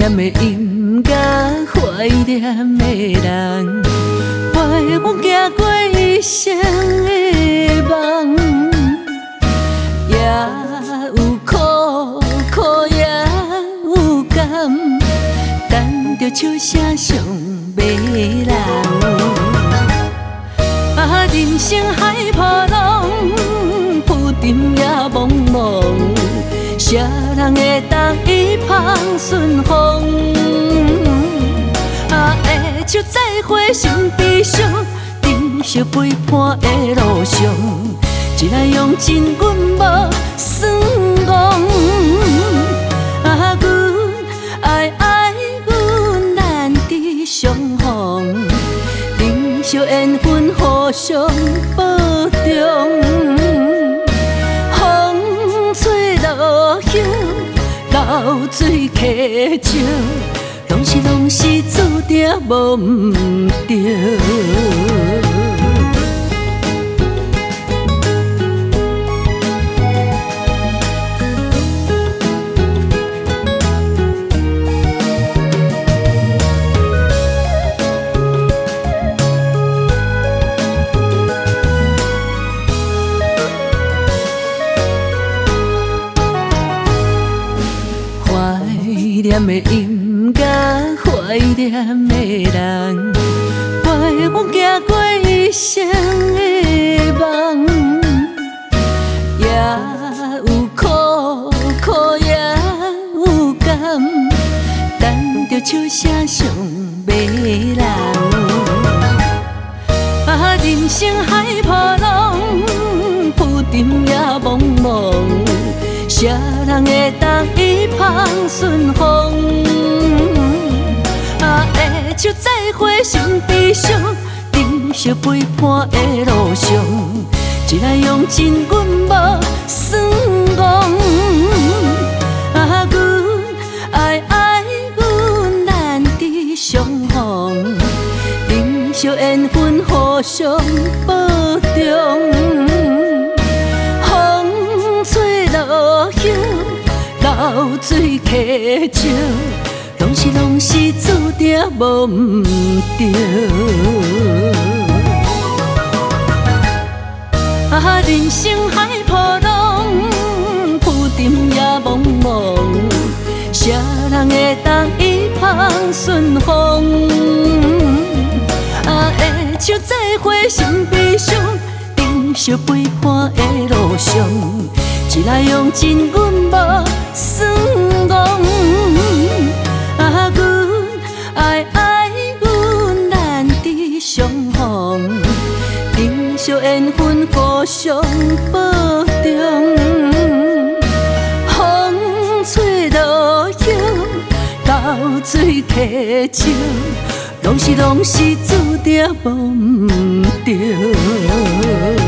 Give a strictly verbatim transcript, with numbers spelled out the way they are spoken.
念的音乐，怀念的人，陪阮行过一生的梦，也有苦，苦也有甘，等着笑声上迷人。啊，人生海波浪，浮沉也茫茫，谁人会当伊芳顺风？啊，会手再会心悲伤，珍惜陪伴的路上，一来用尽阮无算戆。啊，阮爱爱阮难得相逢，珍惜缘分互相保重。风吹落叶，流水溪石，拢是拢是注定无毋对。怀念的音乐，怀念的人，陪阮行过一生的梦，也有苦，苦也有甘，等着笑声上迷人。啊，人生海波浪，浮沉也茫茫，谁人会当伊芳顺风？啊，会手再会心悲伤，珍惜陪伴的路上，一来用尽阮无算戆。啊，阮爱爱阮难得相逢，珍惜缘分互相保重。落叶，流水溪石，拢是拢是注定无毋对。啊，人生海波浪，浮沉也茫茫，谁人会当伊芳顺风？啊，会手再会心悲伤，珍惜陪伴的路上，一来用尽阮无算戆。啊，阮爱爱阮难得相逢，珍惜缘分互相保重。风吹落叶，流水溪石，拢是拢是注定无毋对。